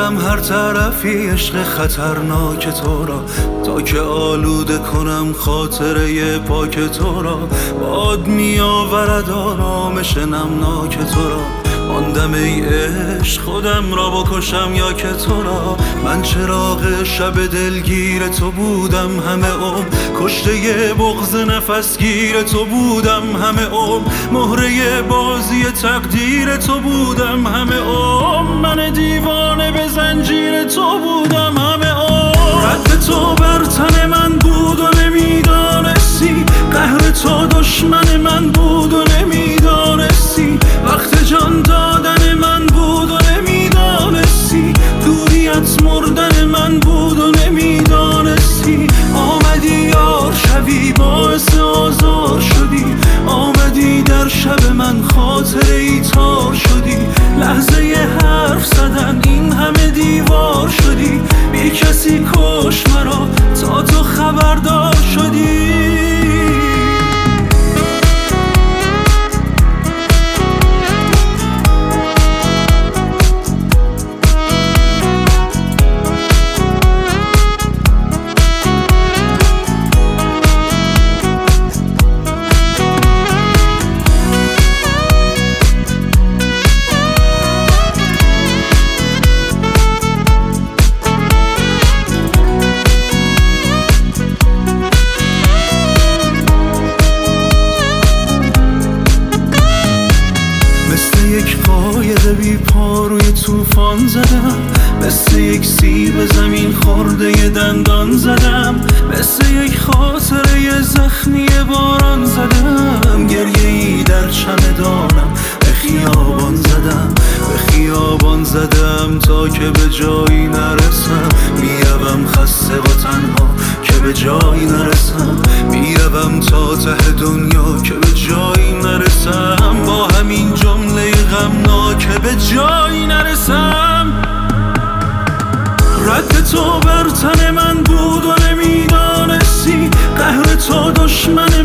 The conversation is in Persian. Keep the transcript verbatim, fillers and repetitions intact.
گردم هر طرفی عشق خطرناک تو را، تا که آلوده کنم خاطره پاک تو را. باد می آورد آرامش نمناک تو را، ماندم ای عشق خودم را بکشم یا که تو را. من چراغ شب دلگیر تو بودم همه عمر، کشته بغض نفسگیر تو بودم همه عمر، مهره بازی تقدیر تو بودم همه عمر. من دیوانه به زنجیر تو بودم همه عمر. رد تو بر تن من بود و نمیدانستی، قهر تو دشمن من بود و نمیدانستی، وقت جان دادن من بود و نمیدانستی، دوریت مردن من بود و نمیدانستی. آمدی یار شبی باعث آزار شدی، آمدی در شب من خاطره ای تار شدی. لحظه حرف زدن این همه دیوار شدی، بی کسی کش مرا تا تو خبردار شدی. یک قایق بی پا روی طوفان زدم، مثل یک سیب زمین خورده دندان زدم، مثل یک خاطره زخمی باران زدم. گریه ای در چمدانم به خیابان زدم، به خیابان زدم تا که به جایی نرسم. میروم خسته و تنها که به جایی نرسم، میروم تا ته دنیا که به جایی نرسم. با همین جمله غمناک به جایی نرسم. رد تو بر تن من بود و نمیدانستی، قهر تو دشمن